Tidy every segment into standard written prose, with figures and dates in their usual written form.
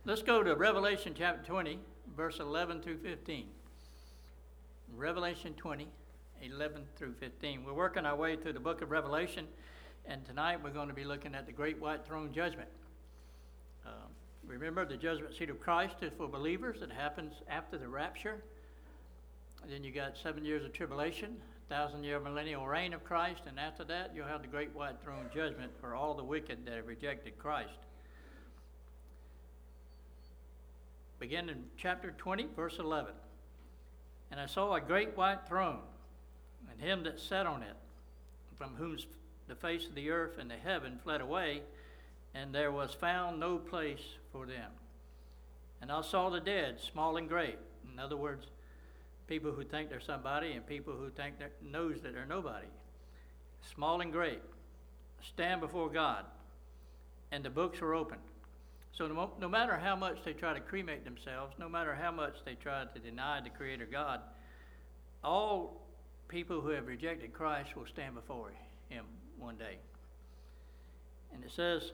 Let's go to Revelation chapter 20, verse 11 through 15. Revelation 20, 11 through 15. We're working our way through the book of Revelation, and tonight we're going to be looking at the great white throne judgment. Remember, the judgment seat of Christ is for believers. It happens after the rapture. And then you got 7 years of tribulation, 1,000-year millennial reign of Christ, and after that you'll have the great white throne judgment for all the wicked that have rejected Christ. Begin in chapter 20, verse 11. And I saw a great white throne, and him that sat on it, from whom the face of the earth and the heaven fled away, and there was found no place for them. And I saw the dead, small and great. In other words, people who think they're somebody and people who think that knows that they're nobody. Small and great, stand before God, and the books were opened. So no matter how much they try to cremate themselves, no matter how much they try to deny the Creator God, all people who have rejected Christ will stand before Him one day. And it says,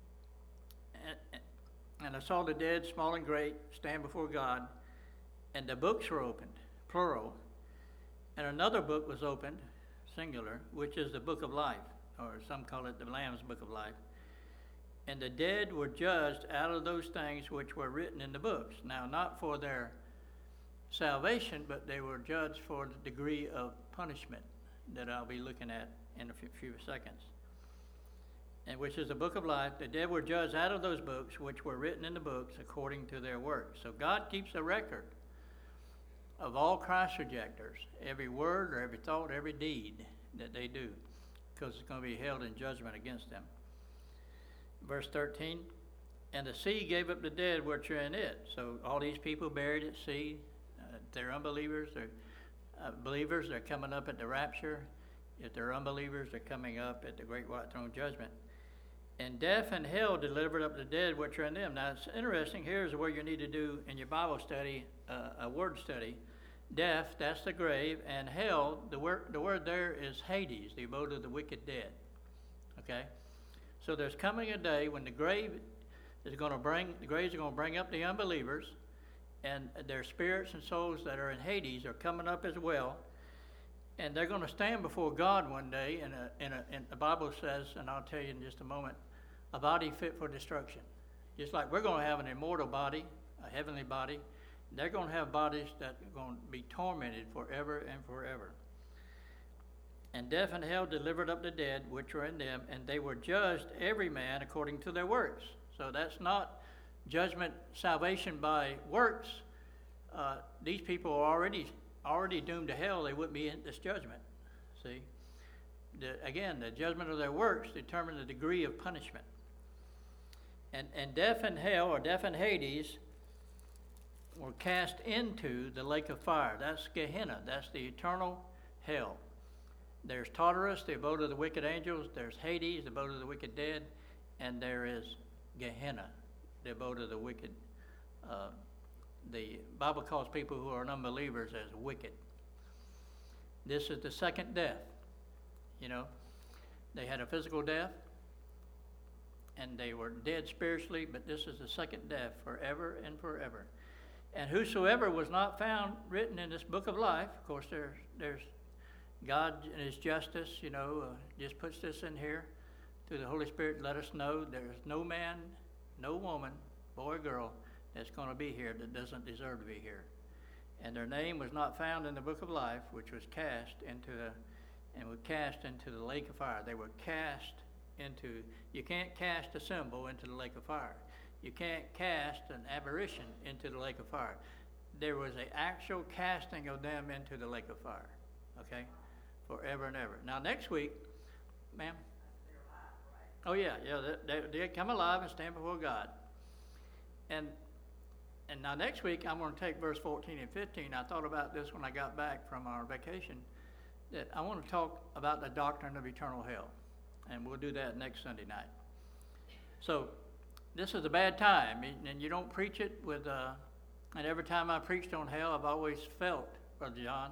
and I saw the dead, small and great, stand before God, and the books were opened, plural, and another book was opened, singular, which is the book of life, or some call it the Lamb's book of life. And the dead were judged out of those things which were written in the books. Now, not for their salvation, but they were judged for the degree of punishment that I'll be looking at in a few seconds. And which is the book of life. The dead were judged out of those books which were written in the books according to their works. So God keeps a record of all Christ rejectors, every word or every thought, every deed that they do, because it's going to be held in judgment against them. Verse 13, and the sea gave up the dead which are in it. So all these people buried at sea, they're unbelievers, they're believers, they're coming up at the rapture. If they're unbelievers, they're coming up at the great white throne judgment. And death and hell delivered up the dead which are in them. Now it's interesting, here's where you need to do in your Bible study, a word study. Death, that's the grave, and hell, the word there is Hades, the abode of the wicked dead. Okay? So there's coming a day when the graves are going to bring up the unbelievers, and their spirits and souls that are in Hades are coming up as well, and they're going to stand before God one day. And the Bible says, and I'll tell you in just a moment, a body fit for destruction. Just like we're going to have an immortal body, a heavenly body, they're going to have bodies that are going to be tormented forever and forever. And death and hell delivered up the dead which were in them, and they were judged every man according to their works. So that's not judgment, salvation by works. These people are already doomed to hell. They wouldn't be in this judgment. See? The judgment of their works determine the degree of punishment. And death and hell, or death and Hades, were cast into the lake of fire. That's Gehenna. That's the eternal hell. There's Tartarus, the abode of the wicked angels. There's Hades, the abode of the wicked dead. And there is Gehenna, the abode of the wicked. The Bible calls people who are unbelievers as wicked. This is the second death. You know, they had a physical death, and they were dead spiritually, but this is the second death forever and forever. And whosoever was not found written in this book of life, of course, there's God in His justice, just puts this in here through the Holy Spirit. Let us know there's no man, no woman, boy or girl that's going to be here that doesn't deserve to be here. And their name was not found in the book of life, which was cast into the lake of fire. They were cast into. You can't cast a symbol into the lake of fire. You can't cast an apparition into the lake of fire. There was an actual casting of them into the lake of fire. Okay? Forever and ever. Now next week, ma'am? Oh yeah, they come alive and stand before God. And now next week I'm going to take verse 14 and 15. I thought about this when I got back from our vacation, that I want to talk about the doctrine of eternal hell. And we'll do that next Sunday night. So this is a bad time, and you don't preach it with, and every time I preached on hell, I've always felt, Brother John,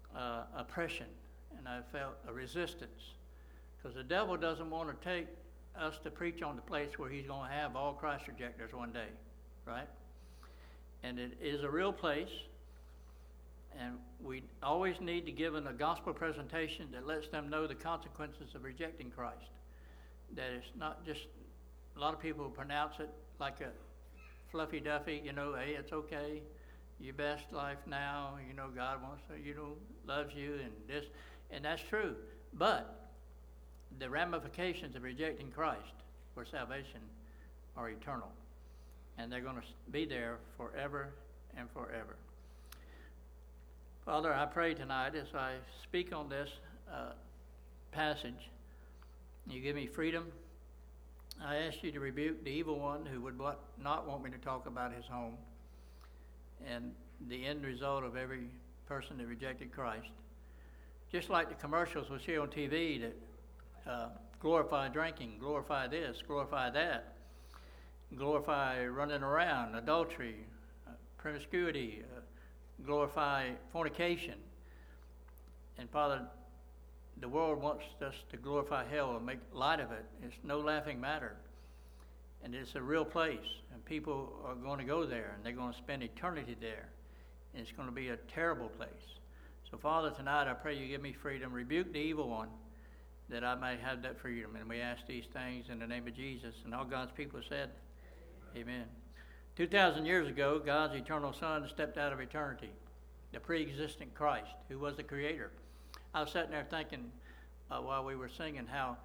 oppression, and I felt a resistance, because the devil doesn't want to take us to preach on the place where he's going to have all Christ rejectors one day, right? And it is a real place, and we always need to give them a gospel presentation that lets them know the consequences of rejecting Christ. That it's not just, a lot of people pronounce it like a fluffy duffy, hey, it's okay, your best life now, God wants to, loves you and this, and that's true. But the ramifications of rejecting Christ for salvation are eternal, and they're going to be there forever and forever. Father, I pray tonight as I speak on this passage, you give me freedom. I ask you to rebuke the evil one who would not want me to talk about his home and the end result of every person that rejected Christ. Just like the commercials we see on TV that glorify drinking, glorify this, glorify that, glorify running around, adultery, promiscuity, glorify fornication. And Father, the world wants us to glorify hell and make light of it. It's no laughing matter. And it's a real place, and people are going to go there, and they're going to spend eternity there. And it's going to be a terrible place. So Father, tonight I pray you give me freedom, rebuke the evil one, that I may have that freedom. And we ask these things in the name of Jesus. And all God's people said, amen. 2,000 years ago, God's eternal Son stepped out of eternity, the pre-existent Christ, who was the Creator. I was sitting there thinking while we were singing how,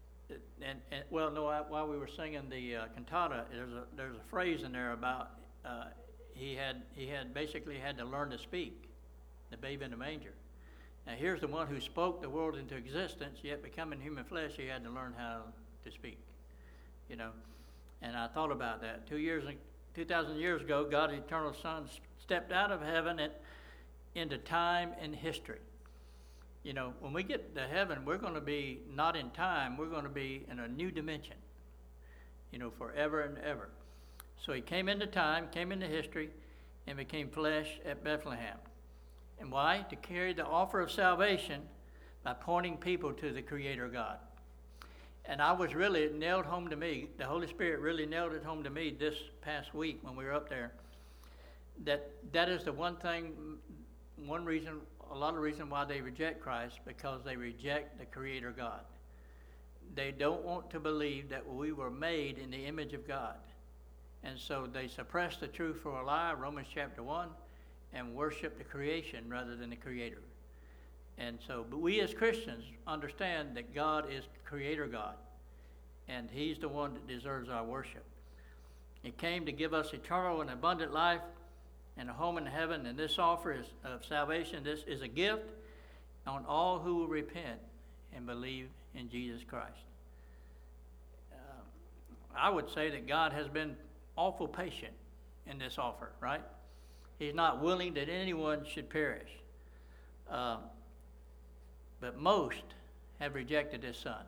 while we were singing the cantata, there's a phrase in there about he had basically had to learn to speak, the babe in the manger. Now here's the one who spoke the world into existence, yet becoming human flesh, he had to learn how to speak, And I thought about that. 2,000 years ago, God's eternal Son stepped out of heaven into time and history. When we get to heaven, we're going to be not in time, we're going to be in a new dimension, forever and ever. So he came into time, came into history, and became flesh at Bethlehem. And why? To carry the offer of salvation by pointing people to the Creator God. And it nailed home to me, the Holy Spirit really nailed it home to me this past week when we were up there, that is the one reason, a lot of reason why they reject Christ, because they reject the Creator God. They don't want to believe that we were made in the image of God. And so they suppress the truth for a lie, Romans chapter 1, and worship the creation rather than the Creator. And so, but we as Christians understand that God is Creator God, and He's the one that deserves our worship. He came to give us eternal and abundant life and a home in heaven, and this offer of salvation, this is a gift on all who will repent and believe in Jesus Christ. I would say that God has been awful patient in this offer, right? He's not willing that anyone should perish. But most have rejected His Son.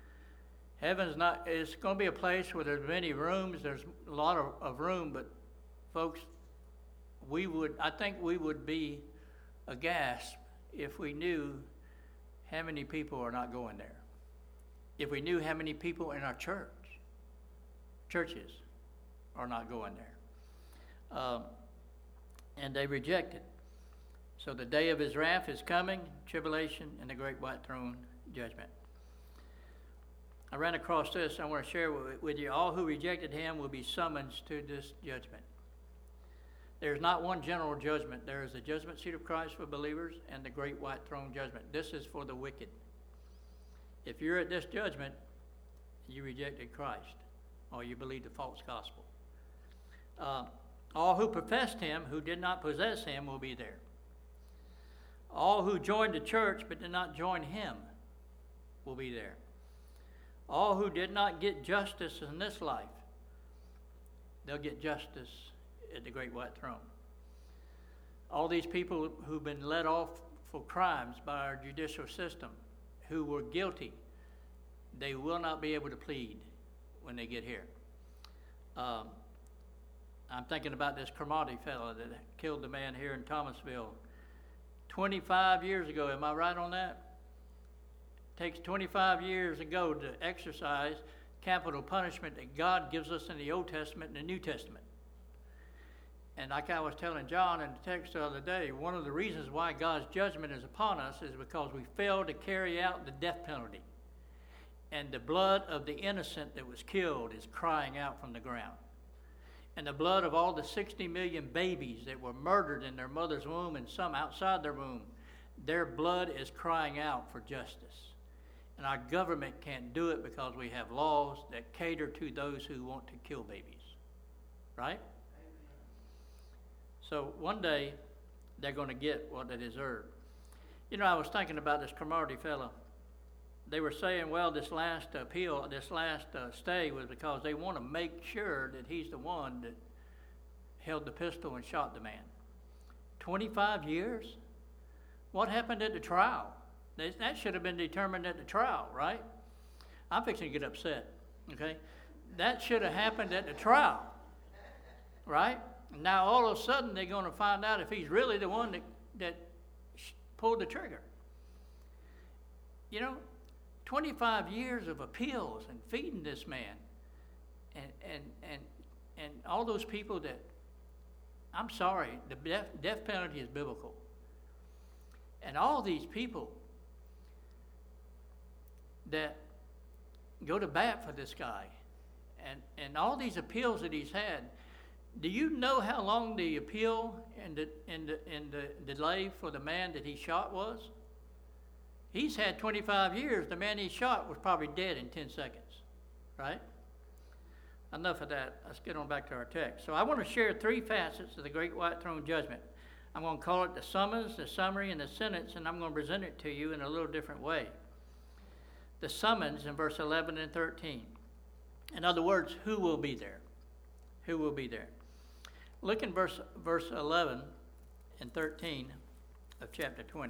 It's going to be a place where there's many rooms, there's a lot of room, but folks, I think we would be aghast if we knew how many people are not going there. If we knew how many people in our churches are not going there. And they rejected. So the day of His wrath is coming, tribulation, and the great white throne judgment. I ran across this. I want to share with you. All who rejected Him will be summoned to this judgment. There's not one general judgment. There is the judgment seat of Christ for believers and the great white throne judgment. This is for the wicked. If you're at this judgment, you rejected Christ, or you believe the false gospel. All who professed Him, who did not possess Him, will be there. All who joined the church but did not join Him will be there. All who did not get justice in this life, they'll get justice at the great white throne. All these people who've been let off for crimes by our judicial system, who were guilty, they will not be able to plead when they get here. I'm thinking about this Cromartie fellow that killed the man here in Thomasville 25 years ago. Am I right on that? It takes 25 years ago to exercise capital punishment that God gives us in the Old Testament and the New Testament. And like I was telling John in the text the other day, one of the reasons why God's judgment is upon us is because we failed to carry out the death penalty. And the blood of the innocent that was killed is crying out from the ground. And the blood of all the 60 million babies that were murdered in their mother's womb and some outside their womb, their blood is crying out for justice. And our government can't do it because we have laws that cater to those who want to kill babies. Right? So one day, they're going to get what they deserve. You know, I was thinking about this Cromartie fellow. They were saying, well, this last appeal, this last stay was because they want to make sure that he's the one that held the pistol and shot the man. 25 years? What happened at the trial? That should have been determined at the trial, right? I'm fixing to get upset, okay? That should have happened at the trial, right? Now, all of a sudden, they're going to find out if he's really the one that pulled the trigger. You know, 25 years of appeals and feeding this man and all those people that, I'm sorry, the death penalty is biblical. And all these people that go to bat for this guy and all these appeals that he's had, do you know how long the appeal and the delay for the man that he shot was? He's had 25 years. The man he shot was probably dead in 10 seconds, right? Enough of that. Let's get on back to our text. So I want to share three facets of the Great White Throne Judgment. I'm going to call it the summons, the summary, and the sentence, and I'm going to present it to you in a little different way. The summons in verse 11 and 13. In other words, who will be there? Who will be there? Look in verse 11 and 13 of chapter 20.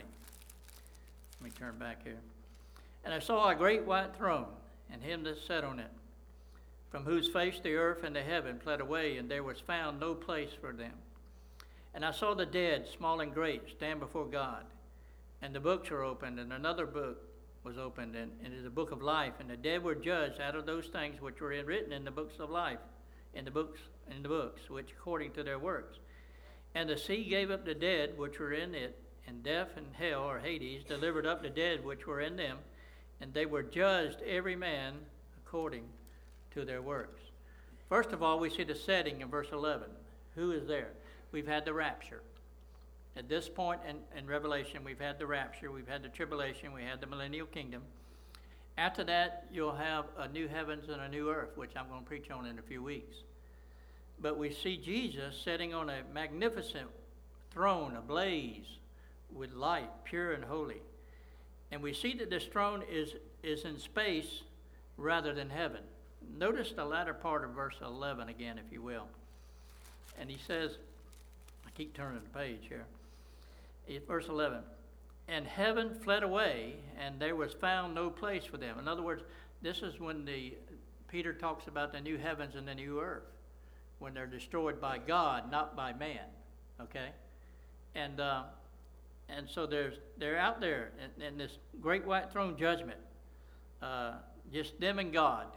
Let me turn back here. And I saw a great white throne, and him that sat on it, from whose face the earth and the heaven fled away, and there was found no place for them. And I saw the dead, small and great, stand before God. And the books were opened, and another book was opened, and it is a book of life. And the dead were judged out of those things which were written in the books of life, in the books, which according to their works. And the sea gave up the dead which were in it, and death and hell, or Hades, delivered up the dead which were in them, and they were judged every man according to their works. First of all, we see the setting in verse 11. Who is there? We've had the rapture. At this point in Revelation, we've had the rapture, we've had the tribulation, we had the millennial kingdom. After that, you'll have a new heavens and a new earth, which I'm going to preach on in a few weeks. But we see Jesus sitting on a magnificent throne ablaze with light, pure and holy. And we see that this throne is in space rather than heaven. Notice the latter part of verse 11 again, if you will. And he says, I keep turning the page here. Verse 11, and heaven fled away, and there was found no place for them. In other words, this is when Peter talks about the new heavens and the new earth, when they're destroyed by God, not by man. Okay? And so they're out there in this great white throne judgment, just them and God.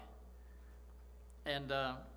And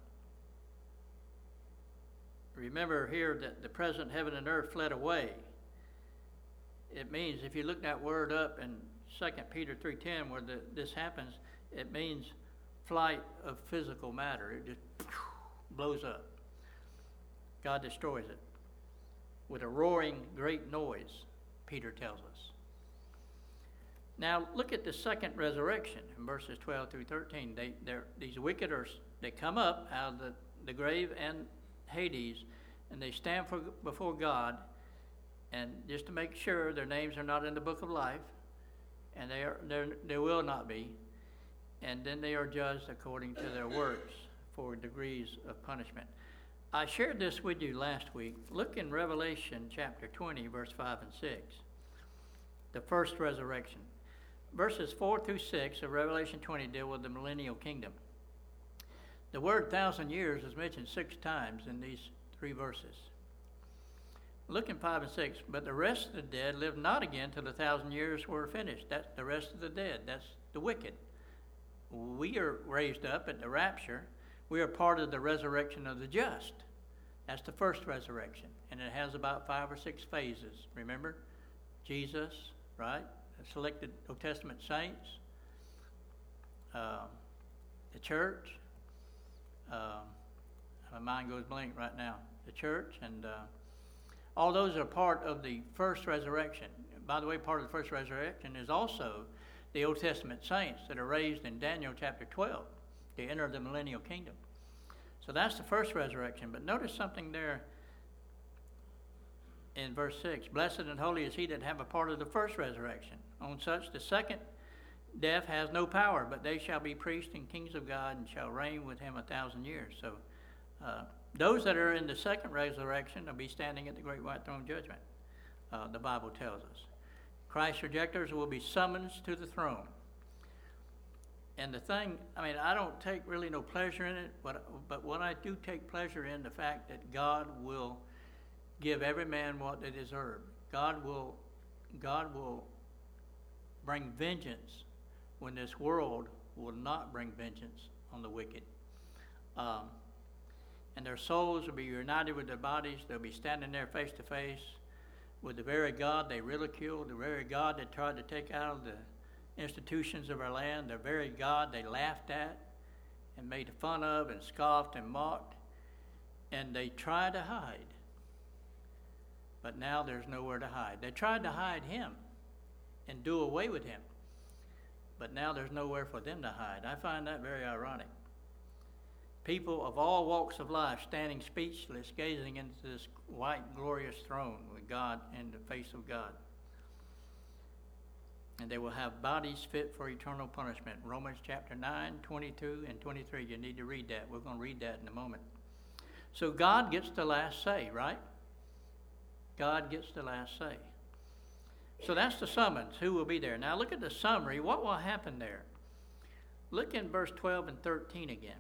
remember here that the present heaven and earth fled away. It means, if you look that word up in 2 Peter 3:10, where this happens, it means flight of physical matter. It just blows up. God destroys it with a roaring great noise, Peter tells us. Now, look at the second resurrection in verses 12 through 13. These wicked they come up out of the grave and Hades, and they stand before God, and just to make sure their names are not in the book of life, and they will not be, and then they are judged according to their works for degrees of punishment. I shared this with you last week. Look in Revelation chapter 20, verse 5 and 6, the first resurrection. Verses 4 through 6 of Revelation 20 deal with the millennial kingdom. The word 1,000 years is mentioned 6 times in these 3 verses. Look in 5 and 6. But the rest of the dead lived not again till the 1,000 years were finished. That's the rest of the dead. That's the wicked. we are raised up at the rapture. We are part of the resurrection of the just. That's the first resurrection. And it has about 5 or 6 phases. Remember? Jesus, right? The selected Old Testament saints. The church. My mind goes blank right now. The church and all those are part of the first resurrection. By the way, part of the first resurrection is also the Old Testament saints that are raised in Daniel chapter 12 to enter the millennial kingdom. So that's the first resurrection. But notice something there in verse 6. Blessed and holy is he that have a part of the first resurrection. On such the second death has no power, but they shall be priests and kings of God and shall reign with him 1,000 years. So those that are in the second resurrection will be standing at the great white throne judgment, the Bible tells us. Christ's rejectors will be summoned to the throne. And the thing, I don't take really no pleasure in it, but what I do take pleasure in the fact that God will give every man what they deserve. God will bring vengeance when this world will not bring vengeance on the wicked. And their souls will be united with their bodies. They'll be standing there face to face with the very God they ridiculed, the very God that tried to take out of the institutions of our land, the very God they laughed at and made fun of and scoffed and mocked. And they tried to hide. But now there's nowhere to hide. They tried to hide him and do away with him. But now there's nowhere for them to hide. I find that very ironic. People of all walks of life standing speechless, gazing into this white, glorious throne with God in the face of God. And they will have bodies fit for eternal punishment. Romans chapter 9, 22, and 23. You need to read that. We're going to read that in a moment. So God gets the last say, right? God gets the last say. So that's the summons. Who will be there? Now look at the summary. What will happen there? Look in verse 12 and 13 again.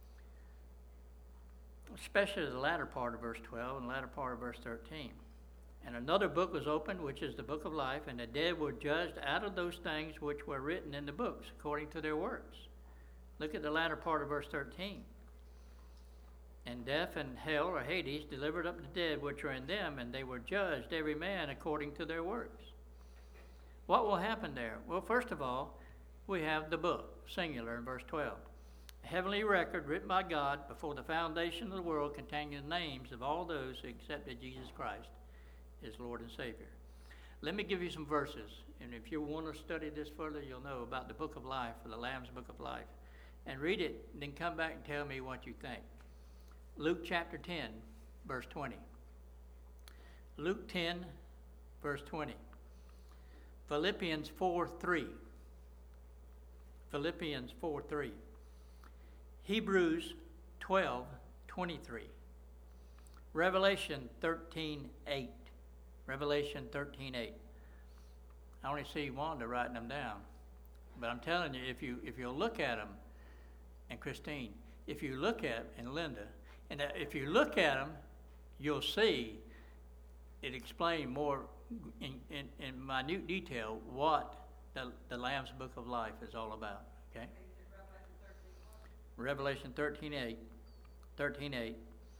Especially the latter part of verse 12 and the latter part of verse 13. And another book was opened, which is the book of life, and the dead were judged out of those things which were written in the books, according to their works. Look at the latter part of verse 13. And death and hell, or Hades, delivered up the dead which were in them, and they were judged, every man according to their works. What will happen there? Well, first of all, we have the book, singular, in verse 12. A heavenly record written by God before the foundation of the world, containing the names of all those who accepted Jesus Christ as Lord and Savior. Let me give you some verses, and if you want to study this further, you'll know about the book of life, or the Lamb's book of life. And read it, then come back and tell me what you think. Luke chapter 10, verse 20. Luke 10, verse 20. Philippians 4:3. Philippians 4:3. Hebrews 12:23. Revelation 13:8. Revelation 13:8. I only see Wanda writing them down, but I'm telling you, if you'll look at them, and Christine, if you look at, and Linda, and if you look at them, you'll see it explains more in minute detail what the Lamb's Book of Life is all about. Okay. Revelation 13:8. 13:8.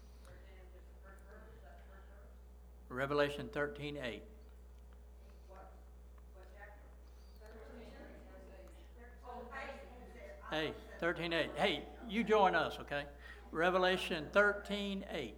Revelation 13:8. Hey, 13:8. Hey, you join us, okay? Revelation 13:8.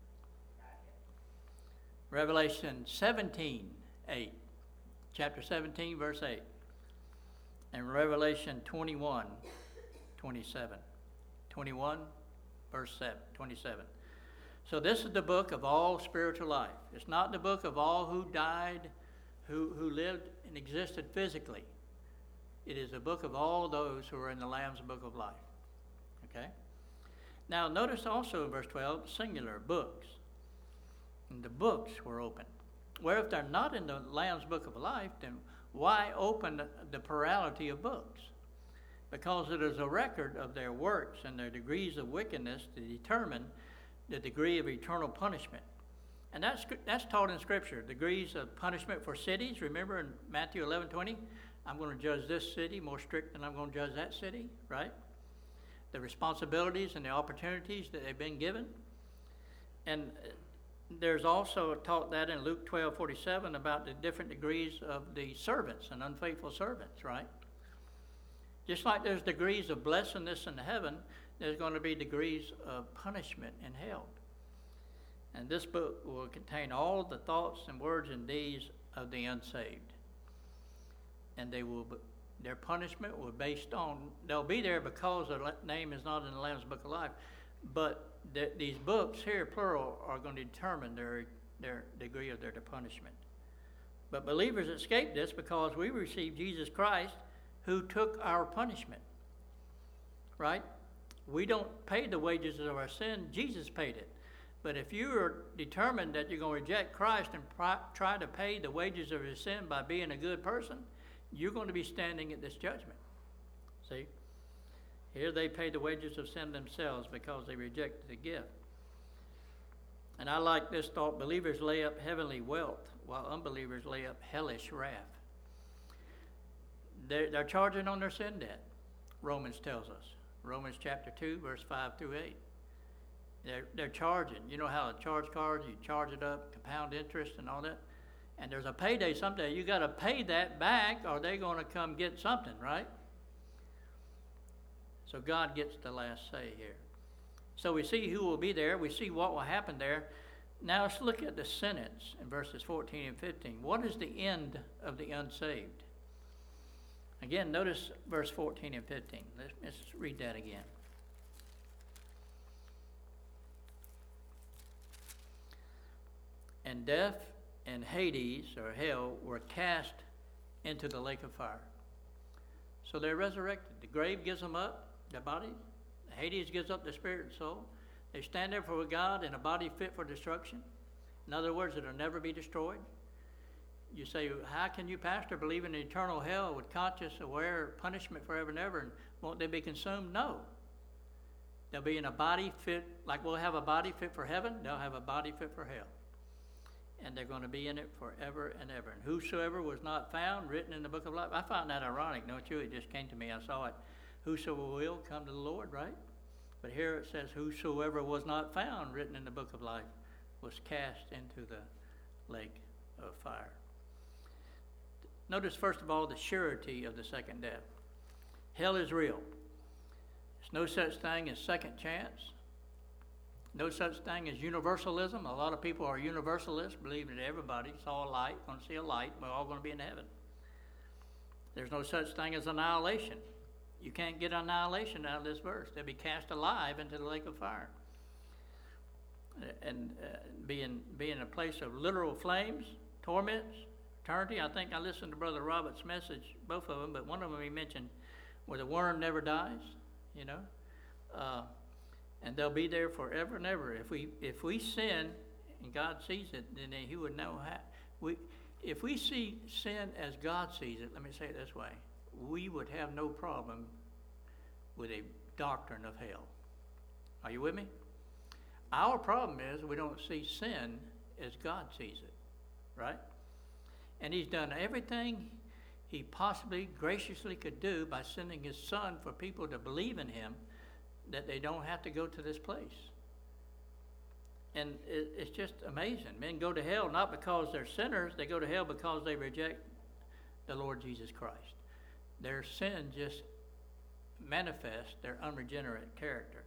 Revelation 17:8. Chapter 17, verse 8. And Revelation 21:27. 21, verse 27. So this is the book of all spiritual life. It's not the book of all who died, who lived and existed physically. It is a book of all those who are in the Lamb's Book of Life. Okay? Now notice also in verse 12, singular, books. And the books were opened. Well, if they're not in the Lamb's Book of Life, then why open the plurality of books? Because it is a record of their works and their degrees of wickedness to determine the degree of eternal punishment. And that's taught in Scripture. Degrees of punishment for cities, remember in Matthew 11:20, I'm going to judge this city more strict than I'm going to judge that city, right? The responsibilities and the opportunities that they've been given. And there's also taught that in Luke 12:47 about the different degrees of the servants and unfaithful servants, right? Just like there's degrees of blessedness in heaven, there's going to be degrees of punishment in hell. And this book will contain all the thoughts and words and deeds of the unsaved. And their punishment will be based on, they'll be there because their name is not in the Lamb's Book of Life. But these books here, plural, are going to determine their degree of their punishment. But believers escape this because we receive Jesus Christ, who took our punishment. Right? We don't pay the wages of our sin. Jesus paid it. But if you are determined that you're going to reject Christ and try to pay the wages of your sin by being a good person, you're going to be standing at this judgment. See? Here they pay the wages of sin themselves because they rejected the gift. And I like this thought: believers lay up heavenly wealth while unbelievers lay up hellish wrath. They're charging on their sin debt, Romans tells us. Romans chapter 2, verse 5 through 8. They're charging. You know how a charge card, you charge it up, compound interest and all that? And there's a payday someday. You got to pay that back or they're going to come get something, right? So God gets the last say here. So we see who will be there. We see what will happen there. Now let's look at the sentence in verses 14 and 15. What is the end of the unsaved? Again, notice verse 14 and 15. Let's read that again. And death and Hades, or hell, were cast into the lake of fire. So they're resurrected. The grave gives them up, their body. Hades gives up their spirit and soul. They stand there for God in a body fit for destruction. In other words, it'll never be destroyed. You say, how can you, pastor, believe in eternal hell with conscious, aware punishment forever and ever, and won't they be consumed? No. They'll be in a body fit, like we'll have a body fit for heaven, they'll have a body fit for hell. And they're going to be in it forever and ever. And whosoever was not found, written in the book of life. I find that ironic, don't you? It just came to me. I saw it. Whosoever will come to the Lord, right? But here it says, whosoever was not found, written in the book of life, was cast into the lake of fire. Notice, first of all, the surety of the second death. Hell is real. There's no such thing as second chance. No such thing as universalism. A lot of people are universalists, believing that everybody saw a light, going to see a light, we're all going to be in heaven. There's no such thing as annihilation. You can't get annihilation out of this verse. They'll be cast alive into the lake of fire. And be in a place of literal flames, torments, eternity. I think I listened to Brother Robert's message, both of them, but one of them he mentioned where the worm never dies, you know. And they'll be there forever and ever. If we sin and God sees it, then He would know how. If we see sin as God sees it, let me say it this way, we would have no problem with a doctrine of hell. Are you with me? Our problem is we don't see sin as God sees it, right? And He's done everything He possibly graciously could do by sending His Son for people to believe in Him, that they don't have to go to this place. And it's just amazing. Men go to hell not because they're sinners. They go to hell because they reject the Lord Jesus Christ. Their sin just manifests their unregenerate character.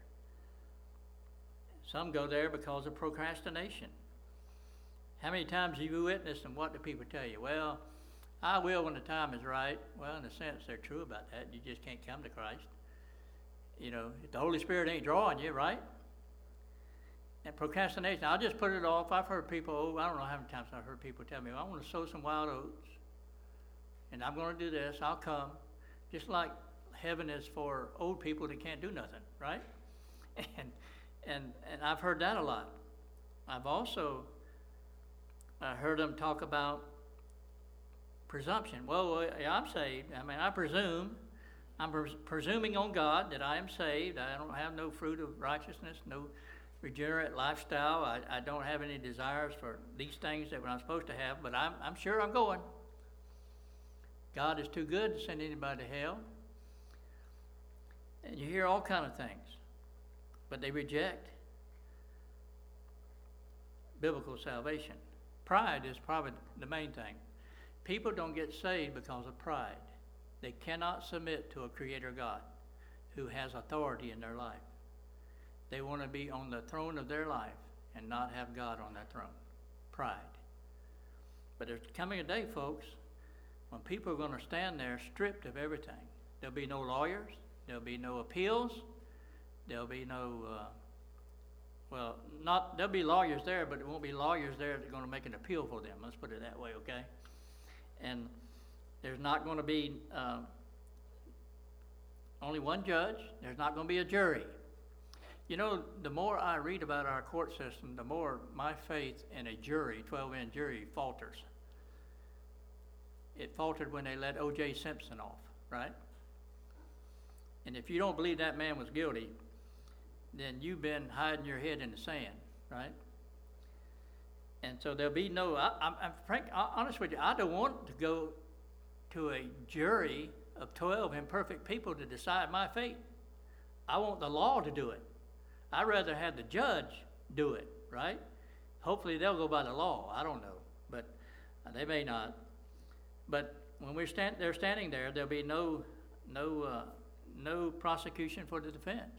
Some go there because of procrastination. How many times have you witnessed, and what do people tell you? Well, I will when the time is right. Well, in a sense, they're true about that. You just can't come to Christ. You know, if the Holy Spirit ain't drawing you, right? And procrastination, I'll just put it off. I've heard people, I don't know how many times I've heard people tell me, well, I want to sow some wild oats, and I'm going to do this, I'll come. Just like heaven is for old people that can't do nothing, right? And I've heard that a lot. I've also heard them talk about presumption. Well, I'm saved. I mean, I presume. I'm presuming on God that I am saved. I don't have no fruit of righteousness, no regenerate lifestyle. I don't have any desires for these things that I'm supposed to have, but I'm sure I'm going. God is too good to send anybody to hell. And you hear all kind of things. But they reject biblical salvation. Pride is probably the main thing. People don't get saved because of pride. They cannot submit to a creator God who has authority in their life. They want to be on the throne of their life and not have God on that throne. Pride. But there's coming a day, folks, when people are going to stand there stripped of everything. There'll be no lawyers. There'll be no appeals. There'll be no, there'll be lawyers there, but there won't be lawyers there that are going to make an appeal for them. Let's put it that way, okay? And there's not going to be only one judge. There's not going to be a jury. You know, the more I read about our court system, the more my faith in a jury, 12-man jury, falters. It faltered when they let O.J. Simpson off, right? And if you don't believe that man was guilty, then you've been hiding your head in the sand, right? And so there'll be no, I'm honest with you, I don't want to go to a jury of 12 imperfect people to decide my fate. I want the law to do it. I'd rather have the judge do it, right? Hopefully they'll go by the law. I don't know, but they may not. But when they're standing there, there'll be no prosecution for the defense.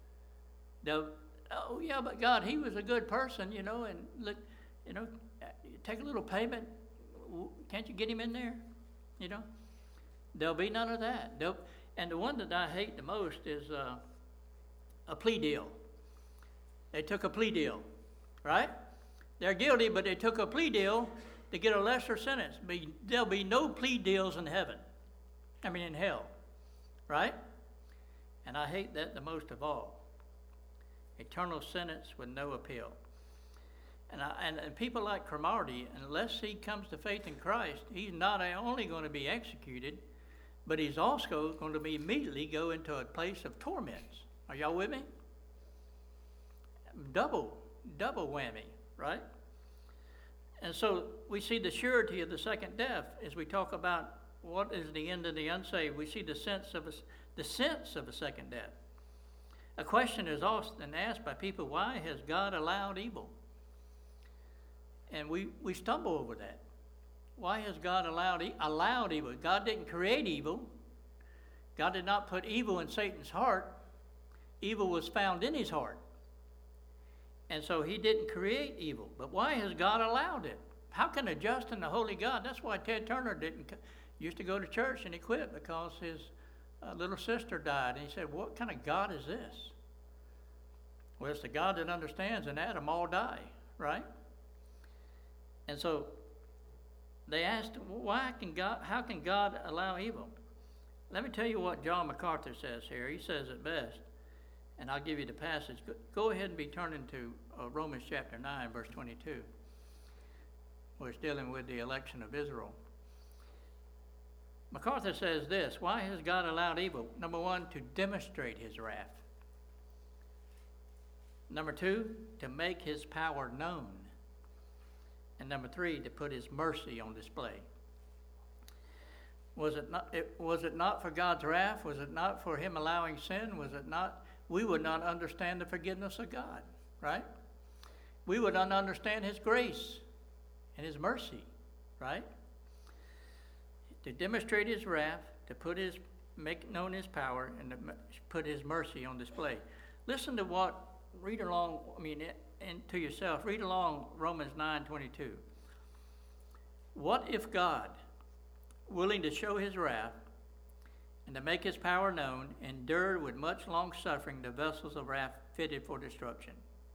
Oh yeah, but God, he was a good person, you know, and look, you know, take a little payment. Can't you get him in there? You know, there'll be none of that. And the one that I hate the most is a plea deal. They took a plea deal, right? They're guilty, but they took a plea deal to get a lesser sentence. There'll be no plea deals in in hell, right? And I hate that the most of all. Eternal sentence with no appeal. And people like Cromartie, unless he comes to faith in Christ, he's not only going to be executed, but he's also going to be immediately go into a place of torments. Are y'all with me? Double whammy, right? And so we see the surety of the second death as we talk about what is the end of the unsaved. We see the sense of a second death. A question is often asked by people, why has God allowed evil? And we stumble over that. Why has God allowed evil? God didn't create evil. God did not put evil in Satan's heart. Evil was found in his heart. And so he didn't create evil. But why has God allowed it? How can a just and a holy God? That's why Ted Turner used to go to church and he quit because his little sister died. And he said, what kind of God is this? Well, it's the God that understands, and Adam all die, right? And so they asked, how can God allow evil? Let me tell you what John MacArthur says here. He says it best, and I'll give you the passage. Go ahead and be turning to Romans chapter 9, verse 22. Where it's dealing with the election of Israel. MacArthur says this, why has God allowed evil? Number one, to demonstrate his wrath. Number two, to make his power known. And number three, to put his mercy on display. Was it not for God's wrath? Was it not for him allowing sin? Was it not? We would not understand the forgiveness of God, right? We would not understand his grace and his mercy, right? To demonstrate his wrath, to make known his power, and to put his mercy on display. Listen to read along, and to yourself, read along Romans 9:22. What if God, willing to show his wrath and to make his power known, endured with much long suffering the vessels of wrath fitted to destruction?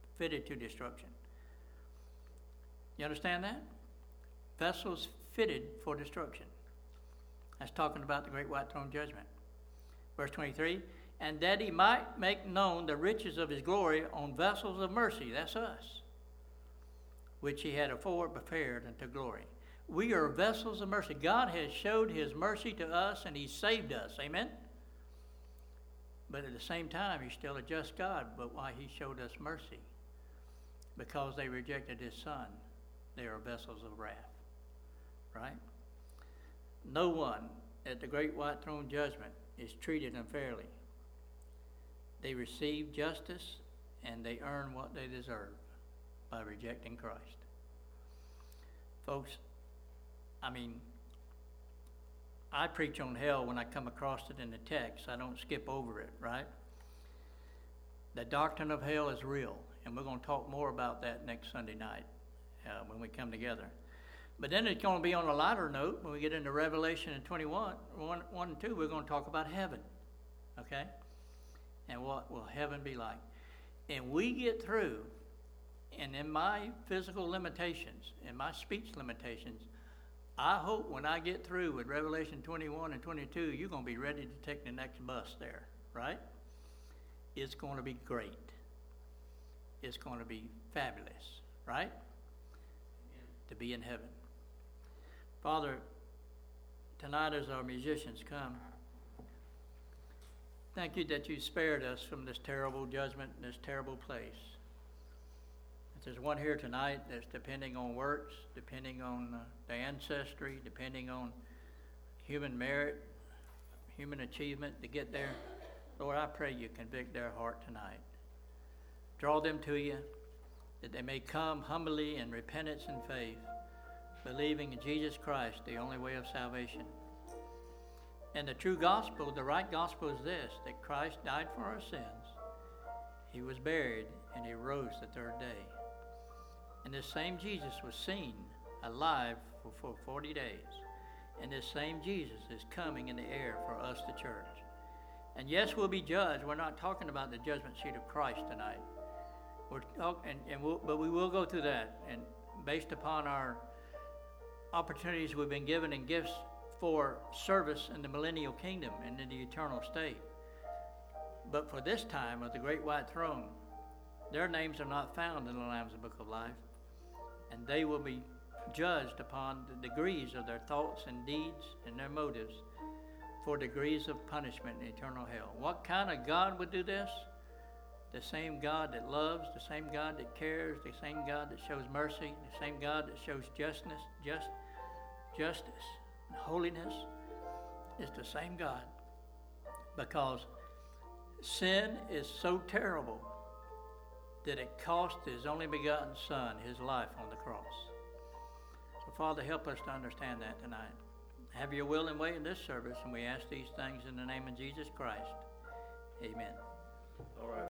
You understand that? Vessels fitted for destruction. That's talking about the great white throne judgment. Verse 23, and that he might make known the riches of his glory on vessels of mercy, that's us, which he had afore prepared unto glory. We are vessels of mercy. God has showed his mercy to us, and he saved us. Amen? But at the same time, he's still a just God. But why he showed us mercy? Because they rejected his son. They are vessels of wrath. Right? No one that the great white throne judgment is treated unfairly. They receive justice and they earn what they deserve by rejecting Christ. Folks, I preach on hell when I come across it in the text. I don't skip over it, right? The doctrine of hell is real, and we're going to talk more about that next Sunday night when we come together. But then it's going to be on a lighter note when we get into Revelation 21, 1 and 2, we're going to talk about heaven, okay? And what will heaven be like? And we get through, and in my physical limitations, in my speech limitations, I hope when I get through with Revelation 21 and 22, you're going to be ready to take the next bus there, right? It's going to be great. It's going to be fabulous, right? To be in heaven. Father, tonight as our musicians come, thank you that you spared us from this terrible judgment and this terrible place. If there's one here tonight that's depending on works, depending on the ancestry, depending on human merit, human achievement to get there, Lord, I pray you convict their heart tonight. Draw them to you, that they may come humbly in repentance and faith, believing in Jesus Christ, the only way of salvation. And the true gospel, the right gospel is this, that Christ died for our sins. He was buried and he rose the third day. And this same Jesus was seen alive for 40 days. And this same Jesus is coming in the air for us, the church. And yes, we'll be judged. We're not talking about the judgment seat of Christ tonight. But we will go through that. And based upon our opportunities we've been given and gifts for service in the millennial kingdom and in the eternal state. But for this time of the great white throne, their names are not found in the Lamb's Book of Life, and they will be judged upon the degrees of their thoughts and deeds and their motives for degrees of punishment in eternal hell. What kind of God would do this? The same God that loves, the same God that cares, the same God that shows mercy, the same God that shows justice and holiness is the same God, because sin is so terrible that it cost his only begotten Son his life on the cross. So Father, help us to understand that tonight. Have your will and way in this service, and we ask these things in the name of Jesus Christ. Amen. All right.